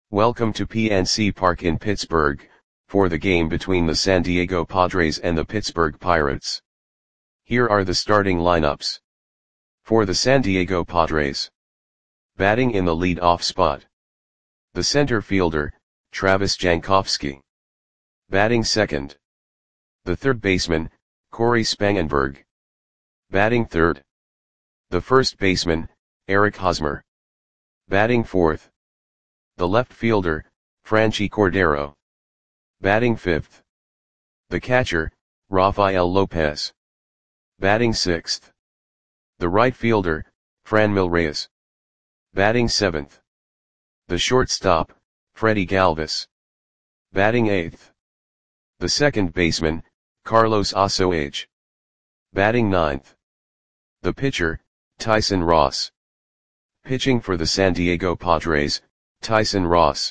Welcome to PNC Park in Pittsburgh, for the game between the San Diego Padres and the Pittsburgh Pirates. Here are the starting lineups. For the San Diego Padres. Batting in the lead-off spot. The center fielder, Travis Jankowski. Batting second. The third baseman, Corey Spangenberg. Batting third. The first baseman, Eric Hosmer. Batting fourth. The left fielder, Franchy Cordero. Batting fifth. The catcher, Rafael Lopez. Batting sixth. The right fielder, Franmil Reyes. Batting seventh. The shortstop, Freddie Galvis. Batting eighth. The second baseman, Carlos Osoage. Batting ninth. The pitcher, Tyson Ross. Pitching for the San Diego Padres, Tyson Ross.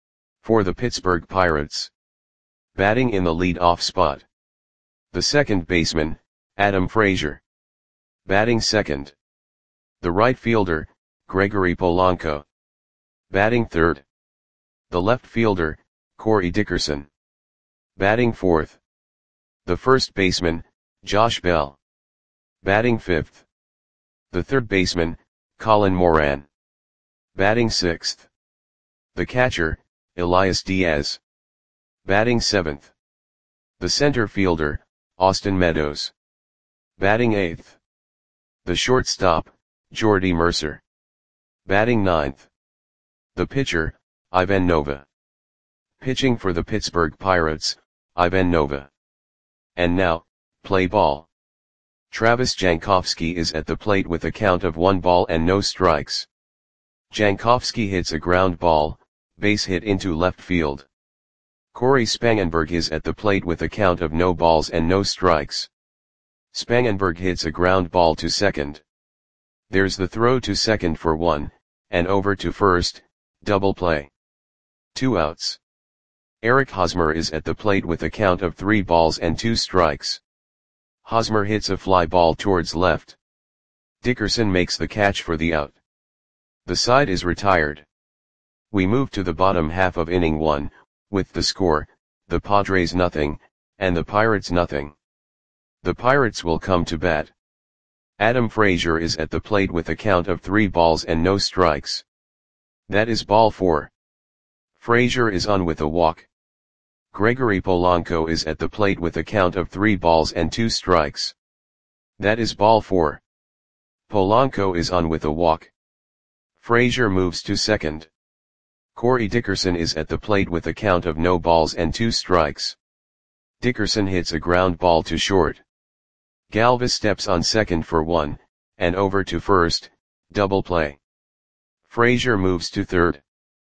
For the Pittsburgh Pirates. Batting in the lead-off spot. The second baseman, Adam Frazier. Batting second. The right fielder, Gregory Polanco. Batting third. The left fielder, Corey Dickerson. Batting fourth. The first baseman, Josh Bell. Batting fifth. The third baseman, Colin Moran. Batting sixth. The catcher, Elias Diaz. Batting seventh. The center fielder, Austin Meadows. Batting eighth. The shortstop, Jordy Mercer. Batting ninth. The pitcher, Ivan Nova. Pitching for the Pittsburgh Pirates, Ivan Nova. And now, play ball. Travis Jankowski is at the plate with a count of 1 ball and no strikes. Jankowski hits a ground ball, base hit into left field. Corey Spangenberg is at the plate with a count of no balls and no strikes. Spangenberg hits a ground ball to second. There's the throw to second for 1, and over to first, double play. 2 outs. Eric Hosmer is at the plate with a count of 3 balls and 2 strikes. Hosmer hits a fly ball towards left. Dickerson makes the catch for the out. The side is retired. We move to the bottom half of inning 1, with the score, the Padres nothing, and the Pirates nothing. The Pirates will come to bat. Adam Frazier is at the plate with a count of 3 balls and no strikes. That is ball 4. Frazier is on with a walk. Gregory Polanco is at the plate with a count of 3 balls and 2 strikes. That is ball 4. Polanco is on with a walk. Frazier moves to second. Corey Dickerson is at the plate with a count of no balls and 2 strikes. Dickerson hits a ground ball to short. Galvis steps on second for 1, and over to first, double play. Frazier moves to third.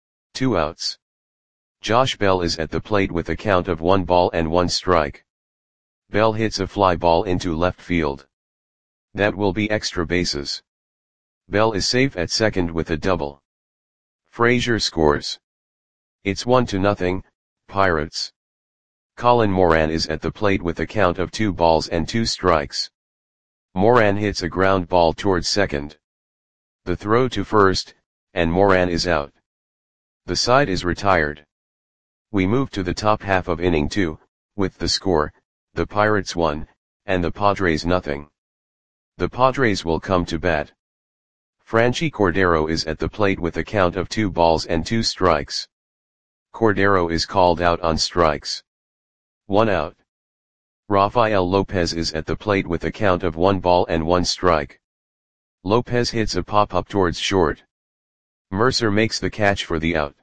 2 outs. Josh Bell is at the plate with a count of 1 ball and 1 strike. Bell hits a fly ball into left field. That will be extra bases. Bell is safe at second with a double. Frazier scores. It's 1-0, Pirates. Colin Moran is at the plate with a count of 2 balls and 2 strikes. Moran hits a ground ball towards second. The throw to first, and Moran is out. The side is retired. We move to the top half of inning 2, with the score, the Pirates 1, and the Padres nothing. The Padres will come to bat. Franchy Cordero is at the plate with a count of 2 balls and 2 strikes. Cordero is called out on strikes. 1 out. Rafael Lopez is at the plate with a count of 1 ball and 1 strike. Lopez hits a pop-up towards short. Mercer makes the catch for the out.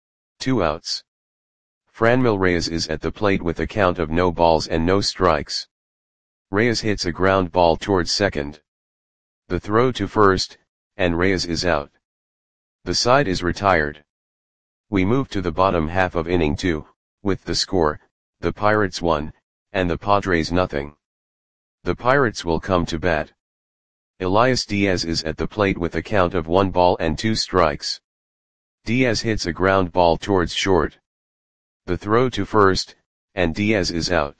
2 outs. Franmil Reyes is at the plate with a count of no balls and no strikes. Reyes hits a ground ball towards second. The throw to first, and Reyes is out. The side is retired. We move to the bottom half of inning 2, with the score, the Pirates 1, and the Padres nothing. The Pirates will come to bat. Elias Diaz is at the plate with a count of 1 ball and 2 strikes. Diaz hits a ground ball towards short. The throw to first, and Diaz is out.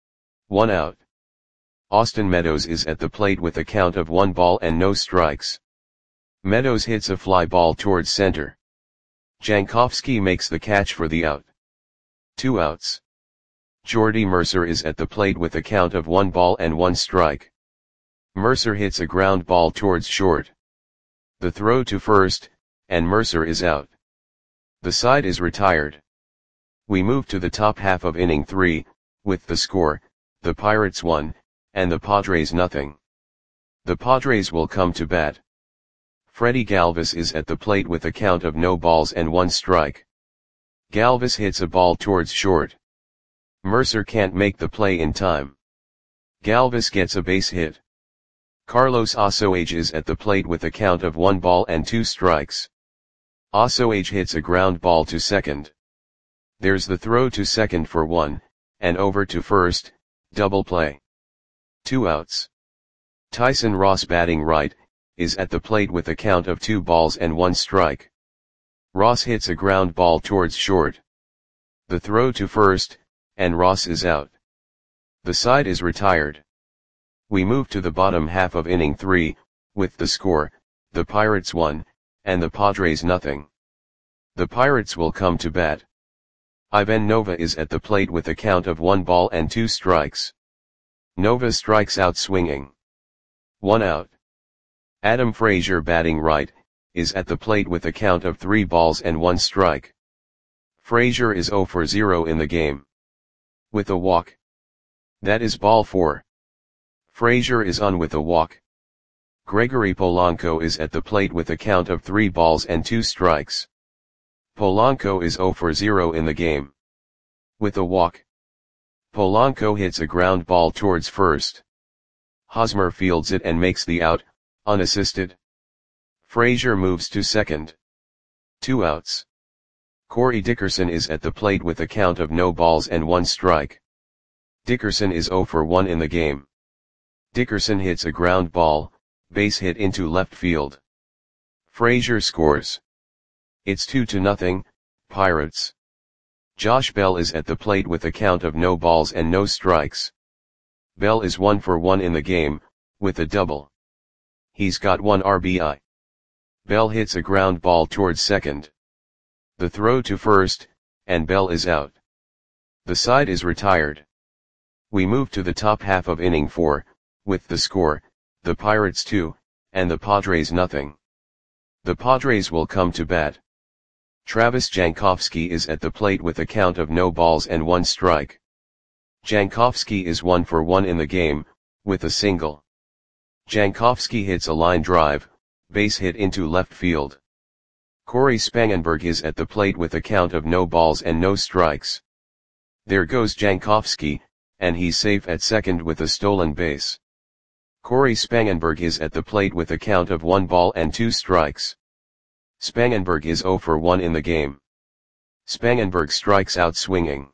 1 out. Austin Meadows is at the plate with a count of 1 ball and no strikes. Meadows hits a fly ball towards center. Jankowski makes the catch for the out. 2 outs. Jordy Mercer is at the plate with a count of 1 ball and 1 strike. Mercer hits a ground ball towards short. The throw to first, and Mercer is out. The side is retired. We move to the top half of inning 3, with the score, the Pirates 1, and the Padres nothing. The Padres will come to bat. Freddie Galvis is at the plate with a count of no balls and 1 strike. Galvis hits a ball towards short. Mercer can't make the play in time. Galvis gets a base hit. Carlos Osoage is at the plate with a count of 1 ball and 2 strikes. Osoage hits a ground ball to second. There's the throw to second for 1, and over to first, double play. 2 outs. Tyson Ross batting right, is at the plate with a count of 2 balls and 1 strike. Ross hits a ground ball towards short. The throw to first, and Ross is out. The side is retired. We move to the bottom half of inning 3, with the score, the Pirates 1, and the Padres nothing. The Pirates will come to bat. Ivan Nova is at the plate with a count of 1 ball and 2 strikes. Nova strikes out swinging. 1 out. Adam Frazier batting right, is at the plate with a count of 3 balls and 1 strike. Frazier is 0 for 0 in the game. With a walk. That is ball 4. Frazier is on with a walk. Gregory Polanco is at the plate with a count of 3 balls and 2 strikes. Polanco is 0 for 0 in the game. With a walk. Polanco hits a ground ball towards first. Hosmer fields it and makes the out, unassisted. Frazier moves to second. 2 outs. Corey Dickerson is at the plate with a count of no balls and 1 strike. Dickerson is 0 for 1 in the game. Dickerson hits a ground ball, base hit into left field. Frazier scores. It's 2-0, Pirates. Josh Bell is at the plate with a count of no balls and no strikes. Bell is 1 for 1 in the game, with a double. He's got 1 RBI. Bell hits a ground ball towards second. The throw to first, and Bell is out. The side is retired. We move to the top half of inning 4, with the score, the Pirates 2, and the Padres nothing. The Padres will come to bat. Travis Jankowski is at the plate with a count of no balls and 1 strike. Jankowski is 1 for 1 in the game, with a single. Jankowski hits a line drive, base hit into left field. Corey Spangenberg is at the plate with a count of no balls and no strikes. There goes Jankowski, and he's safe at second with a stolen base. Corey Spangenberg is at the plate with a count of 1 ball and 2 strikes. Spangenberg is 0 for 1 in the game. Spangenberg strikes out swinging.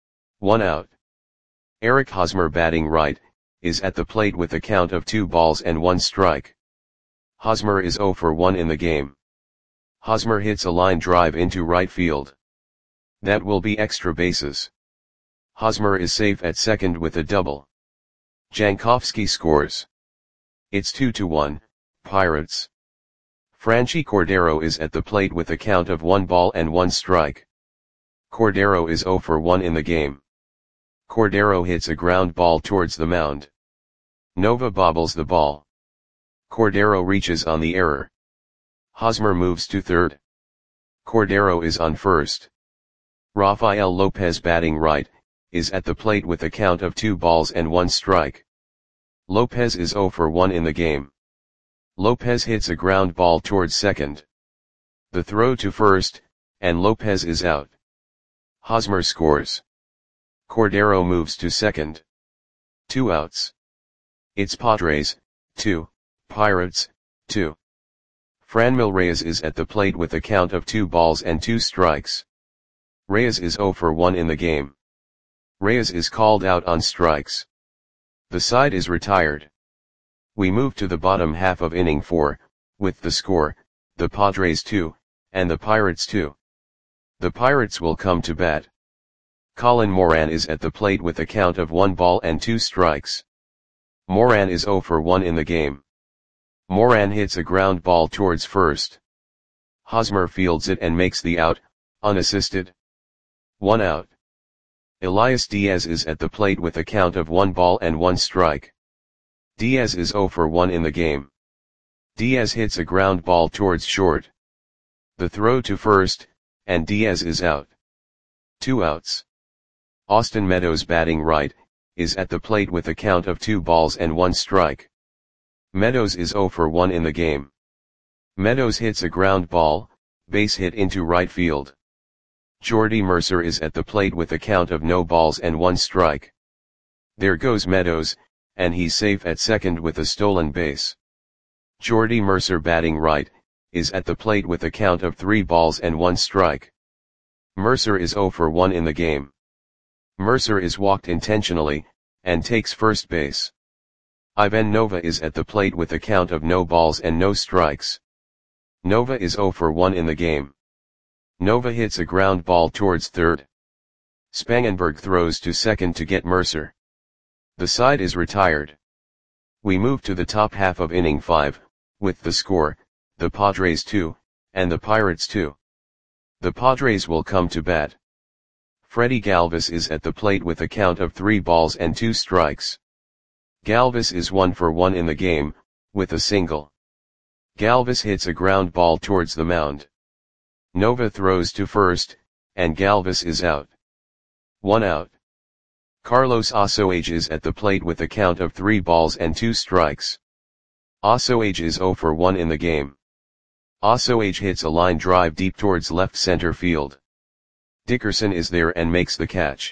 1 out. Eric Hosmer batting right, is at the plate with a count of 2 balls and 1 strike. Hosmer is 0 for 1 in the game. Hosmer hits a line drive into right field. That will be extra bases. Hosmer is safe at second with a double. Jankowski scores. It's 2-1, Pirates. Franchy Cordero is at the plate with a count of 1 ball and 1 strike. Cordero is 0 for 1 in the game. Cordero hits a ground ball towards the mound. Nova bobbles the ball. Cordero reaches on the error. Hosmer moves to third. Cordero is on first. Rafael Lopez batting right, is at the plate with a count of 2 balls and 1 strike. Lopez is 0 for 1 in the game. Lopez hits a ground ball towards second. The throw to first, and Lopez is out. Hosmer scores. Cordero moves to second. 2 outs. It's Padres, 2, Pirates, 2. Franmil Reyes is at the plate with a count of 2 balls and 2 strikes. Reyes is 0 for 1 in the game. Reyes is called out on strikes. The side is retired. We move to the bottom half of inning 4, with the score, the Padres 2, and the Pirates 2. The Pirates will come to bat. Colin Moran is at the plate with a count of 1 ball and 2 strikes. Moran is 0 for 1 in the game. Moran hits a ground ball towards first. Hosmer fields it and makes the out, unassisted. 1 out. Elias Diaz is at the plate with a count of 1 ball and 1 strike. Diaz is 0 for 1 in the game. Diaz hits a ground ball towards short. The throw to first, and Diaz is out. 2 outs. Austin Meadows batting right, is at the plate with a count of 2 balls and 1 strike. Meadows is 0 for 1 in the game. Meadows hits a ground ball, base hit into right field. Jordy Mercer is at the plate with a count of no balls and 1 strike. There goes Meadows, and he's safe at second with a stolen base. Jordy Mercer batting right, is at the plate with a count of 3 balls and 1 strike. Mercer is 0 for 1 in the game. Mercer is walked intentionally, and takes first base. Ivan Nova is at the plate with a count of no balls and no strikes. Nova is 0 for 1 in the game. Nova hits a ground ball towards third. Spangenberg throws to second to get Mercer. The side is retired. We move to the top half of inning 5, with the score, the Padres 2, and the Pirates 2. The Padres will come to bat. Freddie Galvis is at the plate with a count of 3 balls and 2 strikes. Galvis is 1 for 1 in the game, with a single. Galvis hits a ground ball towards the mound. Nova throws to first, and Galvis is out. 1 out. Carlos Osoage is at the plate with a count of 3 balls and 2 strikes. Osoage is 0 for 1 in the game. Osoage hits a line drive deep towards left center field. Dickerson is there and makes the catch.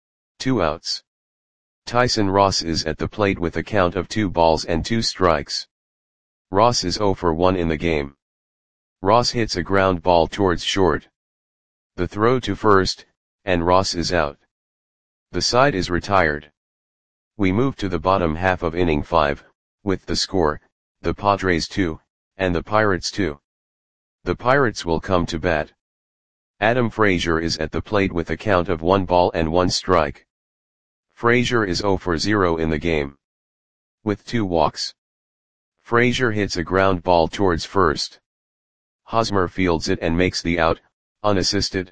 2 outs. Tyson Ross is at the plate with a count of 2 balls and 2 strikes. Ross is 0 for 1 in the game. Ross hits a ground ball towards short. The throw to first, and Ross is out. The side is retired. We move to the bottom half of inning 5, with the score, the Padres 2, and the Pirates 2. The Pirates will come to bat. Adam Frazier is at the plate with a count of 1 ball and 1 strike. Frazier is 0 for 0 in the game. With 2 walks. Frazier hits a ground ball towards first. Hosmer fields it and makes the out, unassisted.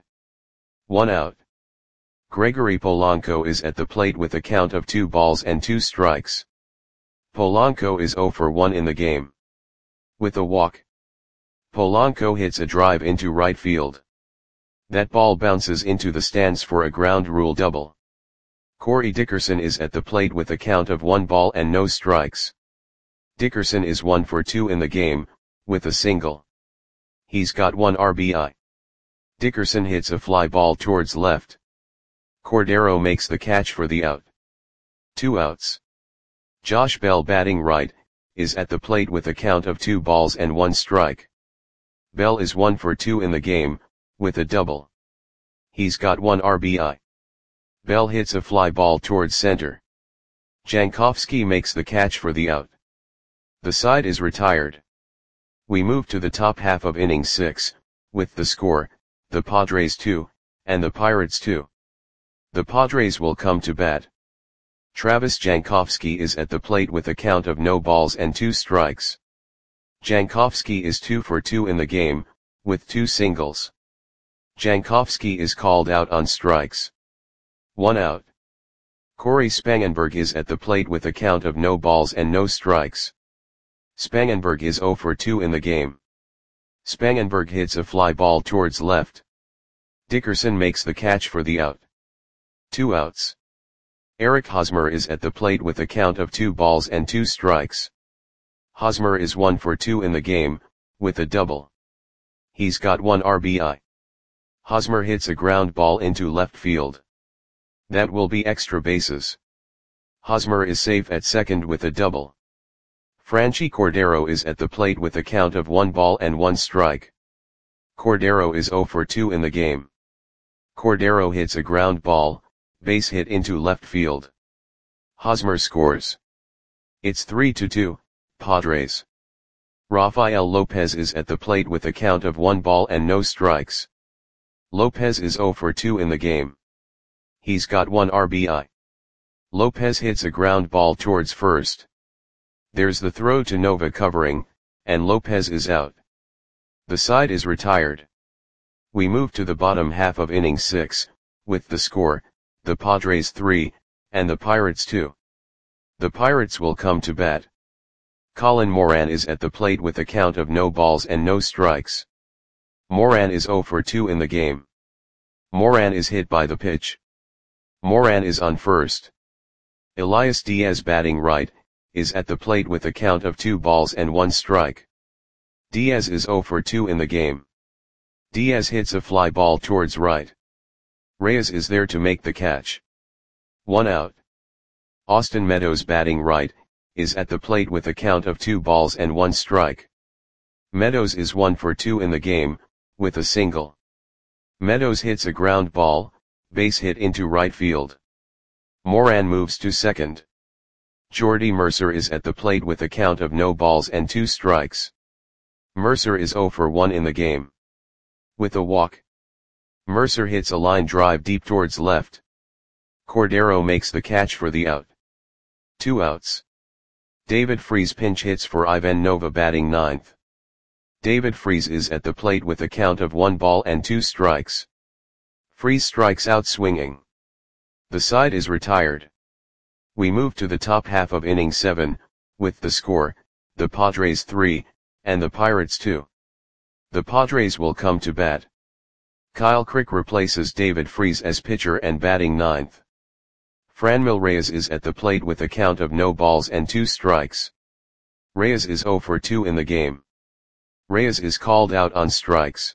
1 out. Gregory Polanco is at the plate with a count of 2 balls and 2 strikes. Polanco is 0 for 1 in the game. With a walk. Polanco hits a drive into right field. That ball bounces into the stands for a ground rule double. Corey Dickerson is at the plate with a count of 1 ball and no strikes. Dickerson is 1 for 2 in the game, with a single. He's got 1 RBI. Dickerson hits a fly ball towards left. Cordero makes the catch for the out. 2 outs. Josh Bell batting right, is at the plate with a count of 2 balls and 1 strike. Bell is 1 for 2 in the game, with a double. He's got 1 RBI. Bell hits a fly ball towards center. Jankowski makes the catch for the out. The side is retired. We move to the top half of inning 6, with the score, the Padres 2, and the Pirates 2. The Padres will come to bat. Travis Jankowski is at the plate with a count of no balls and 2 strikes. Jankowski is 2 for 2 in the game, with 2 singles. Jankowski is called out on strikes. 1 out. Corey Spangenberg is at the plate with a count of no balls and no strikes. Spangenberg is 0 for 2 in the game. Spangenberg hits a fly ball towards left. Dickerson makes the catch for the out. 2 outs. Eric Hosmer is at the plate with a count of 2 balls and 2 strikes. Hosmer is 1 for 2 in the game, with a double. He's got 1 RBI. Hosmer hits a ground ball into left field. That will be extra bases. Hosmer is safe at second with a double. Franchy Cordero is at the plate with a count of 1 ball and 1 strike. Cordero is 0 for 2 in the game. Cordero hits a ground ball, base hit into left field. Hosmer scores. It's 3-2, Padres. Rafael Lopez is at the plate with a count of 1 ball and no strikes. Lopez is 0 for 2 in the game. He's got 1 RBI. Lopez hits a ground ball towards first. There's the throw to Nova covering, and Lopez is out. The side is retired. We move to the bottom half of inning 6, with the score, the Padres 3, and the Pirates 2. The Pirates will come to bat. Colin Moran is at the plate with a count of no balls and no strikes. Moran is 0 for 2 in the game. Moran is hit by the pitch. Moran is on first. Elias Diaz, batting right, is at the plate with a count of 2 balls and 1 strike. Diaz is 0 for 2 in the game. Diaz hits a fly ball towards right. Reyes is there to make the catch. 1 out. Austin Meadows, batting right, is at the plate with a count of 2 balls and 1 strike. Meadows is 1 for 2 in the game, with a single. Meadows hits a ground ball, base hit into right field. Moran moves to second. Jordy Mercer is at the plate with a count of no balls and 2 strikes. Mercer is 0 for 1 in the game. With a walk. Mercer hits a line drive deep towards left. Cordero makes the catch for the out. 2 outs. David Freese pinch hits for Ivan Nova, batting ninth. David Freese is at the plate with a count of 1 ball and 2 strikes. Freese strikes out swinging. The side is retired. We move to the top half of inning 7, with the score, the Padres 3, and the Pirates 2. The Padres will come to bat. Kyle Crick replaces David Freese as pitcher and batting ninth. Franmil Reyes is at the plate with a count of no balls and 2 strikes. Reyes is 0 for 2 in the game. Reyes is called out on strikes.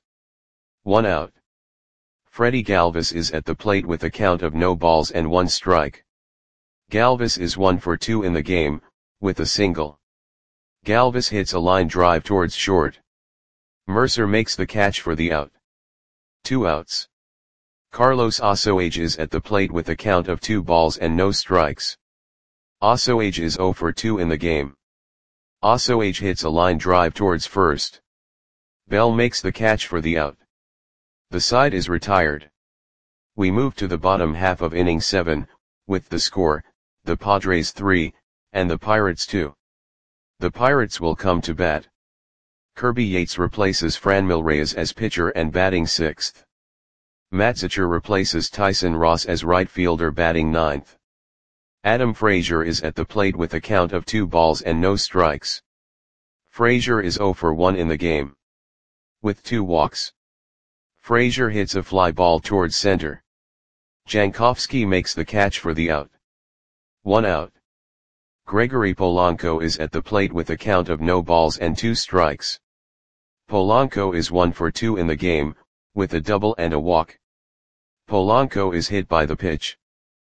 1 out. Freddie Galvis is at the plate with a count of no balls and 1 strike. Galvis is 1 for 2 in the game, with a single. Galvis hits a line drive towards short. Mercer makes the catch for the out. 2 outs. Carlos Osoage is at the plate with a count of 2 balls and no strikes. Osoage is 0 for 2 in the game. Osoage hits a line drive towards first. Bell makes the catch for the out. The side is retired. We move to the bottom half of inning 7, with the score, the Padres 3, and the Pirates 2. The Pirates will come to bat. Kirby Yates replaces Franmil Reyes as pitcher and batting 6th. Matt Zachor replaces Tyson Ross as right fielder, batting 9th. Adam Frazier is at the plate with a count of 2 balls and no strikes. Frazier is 0 for 1 in the game. With 2 walks. Frazier hits a fly ball towards center. Jankowski makes the catch for the out. 1 out. Gregory Polanco is at the plate with a count of no balls and 2 strikes. Polanco is 1 for 2 in the game, with a double and a walk. Polanco is hit by the pitch.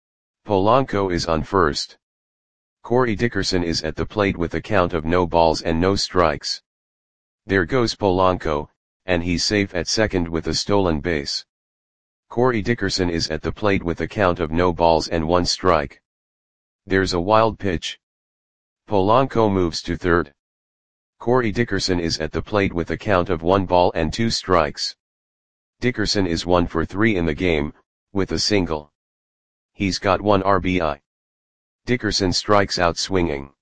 Polanco is on first. Corey Dickerson is at the plate with a count of no balls and no strikes. There goes Polanco, and he's safe at second with a stolen base. Corey Dickerson is at the plate with a count of no balls and 1 strike. There's a wild pitch. Polanco moves to third. Corey Dickerson is at the plate with a count of 1 ball and 2 strikes. Dickerson is 1 for 3 in the game, with a single. He's got 1 RBI. Dickerson strikes out swinging.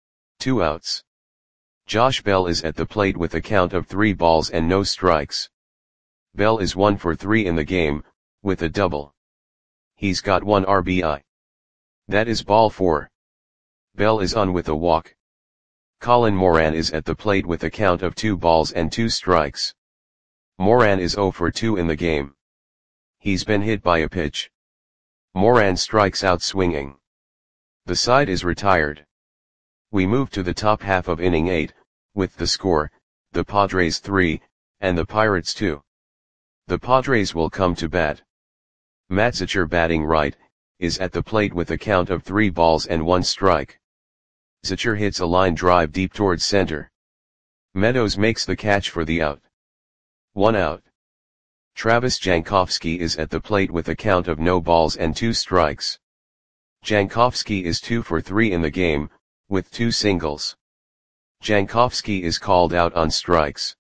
2 outs. Josh Bell is at the plate with a count of 3 balls and no strikes. Bell is 1 for 3 in the game, with a double. He's got 1 RBI. That is ball 4. Bell is on with a walk. Colin Moran is at the plate with a count of 2 balls and 2 strikes. Moran is 0 for 2 in the game. He's been hit by a pitch. Moran strikes out swinging. The side is retired. We move to the top half of inning 8, with the score, the Padres 3, and the Pirates 2. The Padres will come to bat. Matt Zachor, batting right, is at the plate with a count of 3 balls and 1 strike. Zachor hits a line drive deep towards center. Meadows makes the catch for the out. 1 out. Travis Jankowski is at the plate with a count of no balls and 2 strikes. Jankowski is 2 for 3 in the game, with 2 singles. Jankowski is called out on strikes.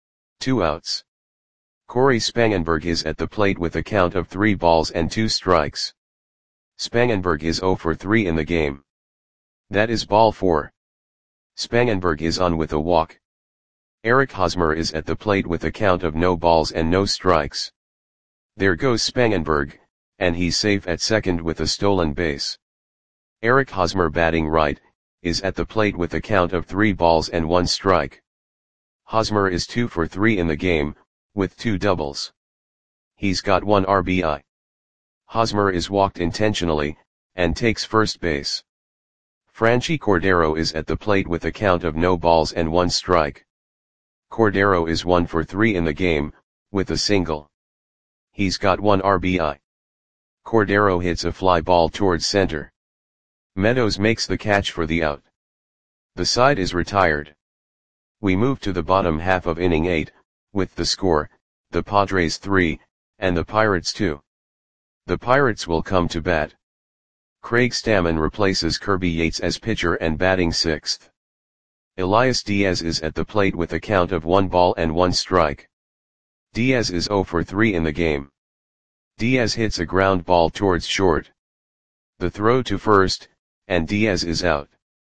2 outs. Corey Spangenberg is at the plate with a count of 3 balls and 2 strikes. Spangenberg is 0 for 3 in the game. That is ball 4. Spangenberg is on with a walk. Eric Hosmer is at the plate with a count of no balls and no strikes. There goes Spangenberg, and he's safe at second with a stolen base. Eric Hosmer, batting right, is at the plate with a count of 3 balls and 1 strike. Hosmer is 2 for 3 in the game, with 2 doubles. He's got 1 RBI. Hosmer is walked intentionally, and takes first base. Franchy Cordero is at the plate with a count of no balls and 1 strike. Cordero is 1 for 3 in the game, with a single. He's got 1 RBI. Cordero hits a fly ball towards center. Meadows makes the catch for the out. The side is retired. We move to the bottom half of inning 8, with the score, the Padres 3, and the Pirates 2. The Pirates will come to bat. Craig Stammen replaces Kirby Yates as pitcher and batting 6th. Elias Diaz is at the plate with a count of 1 ball and 1 strike. Diaz is 0 for 3 in the game. Diaz hits a ground ball towards short. The throw to first, and Diaz is out.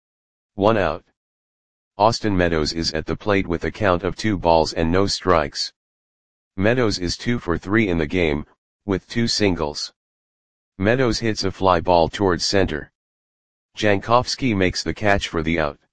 1 out. Austin Meadows is at the plate with a count of 2 balls and no strikes. Meadows is 2 for 3 in the game, with 2 singles. Meadows hits a fly ball towards center. Jankowski makes the catch for the out.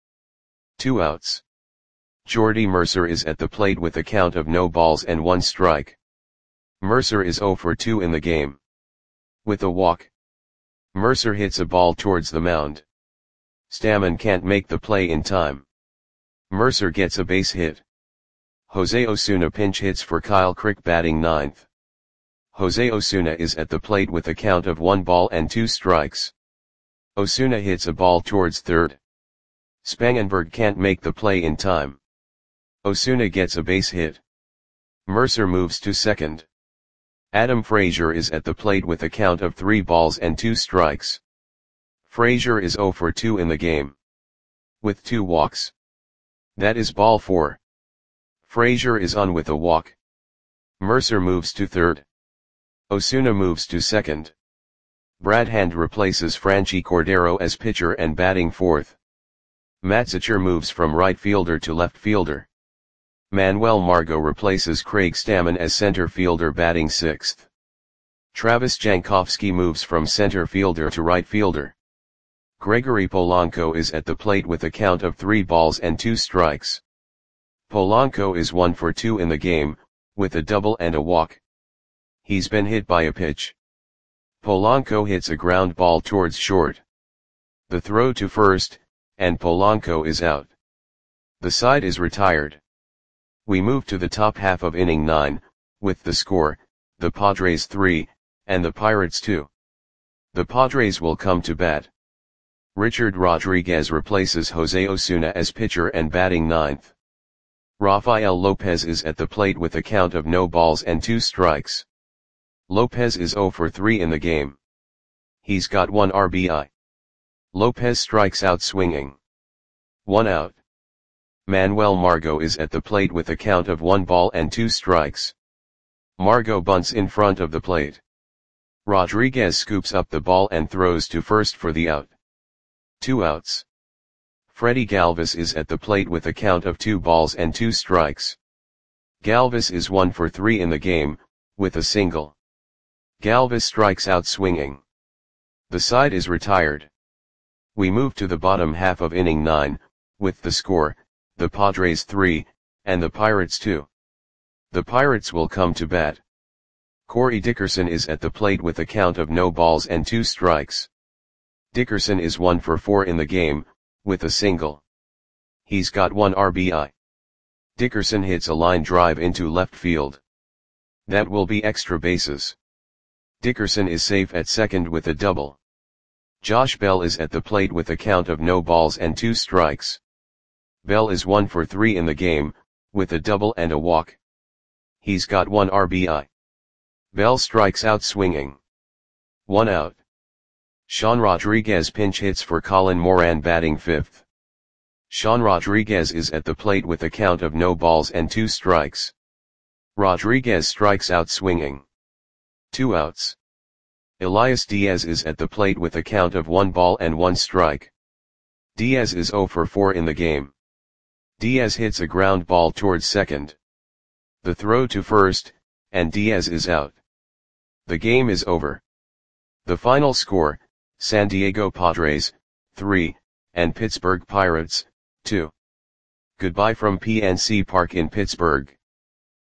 2 outs. Jordy Mercer is at the plate with a count of no balls and 1 strike. Mercer is 0 for 2 in the game. With a walk. Mercer hits a ball towards the mound. Stammen can't make the play in time. Mercer gets a base hit. Jose Osuna pinch hits for Kyle Crick, batting 9th. Jose Osuna is at the plate with a count of 1 ball and 2 strikes. Osuna hits a ball towards third. Spangenberg can't make the play in time. Osuna gets a base hit. Mercer moves to second. Adam Frazier is at the plate with a count of 3 balls and 2 strikes. Frazier is 0 for 2 in the game. With 2 walks. That is ball 4. Frazier is on with a walk. Mercer moves to third. Osuna moves to second. Brad Hand replaces Franchy Cordero as pitcher and batting 4th. Matzicher moves from right fielder to left fielder. Manuel Margot replaces Craig Stammen as center fielder, batting 6th. Travis Jankowski moves from center fielder to right fielder. Gregory Polanco is at the plate with a count of 3 balls and 2 strikes. Polanco is 1 for 2 in the game, with a double and a walk. He's been hit by a pitch. Polanco hits a ground ball towards short. The throw to first, and Polanco is out. The side is retired. We move to the top half of inning 9, with the score, the Padres 3, and the Pirates 2. The Padres will come to bat. Richard Rodriguez replaces Jose Osuna as pitcher and batting 9th. Rafael Lopez is at the plate with a count of no balls and 2 strikes. Lopez is 0 for 3 in the game. He's got 1 RBI. Lopez strikes out swinging. 1 out. Manuel Margot is at the plate with a count of 1 ball and 2 strikes. Margot bunts in front of the plate. Rodriguez scoops up the ball and throws to first for the out. 2 outs. Freddie Galvis is at the plate with a count of 2 balls and 2 strikes. Galvis is 1 for 3 in the game, with a single. Galvis strikes out swinging. The side is retired. We move to the bottom half of inning 9, with the score, the Padres 3, and the Pirates 2. The Pirates will come to bat. Corey Dickerson is at the plate with a count of no balls and 2 strikes. Dickerson is 1 for 4 in the game, with a single. He's got 1 RBI. Dickerson hits a line drive into left field. That will be extra bases. Dickerson is safe at second with a double. Josh Bell is at the plate with a count of no balls and 2 strikes. Bell is 1 for 3 in the game, with a double and a walk. He's got 1 RBI. Bell strikes out swinging. 1 out. Sean Rodriguez pinch hits for Colin Moran, batting 5th. Sean Rodriguez is at the plate with a count of no balls and 2 strikes. Rodriguez strikes out swinging. 2 outs. Elias Diaz is at the plate with a count of 1 ball and 1 strike. Diaz is 0 for 4 in the game. Diaz hits a ground ball towards second. The throw to first, and Diaz is out. The game is over. The final score, San Diego Padres, 3, and Pittsburgh Pirates, 2. Goodbye from PNC Park in Pittsburgh.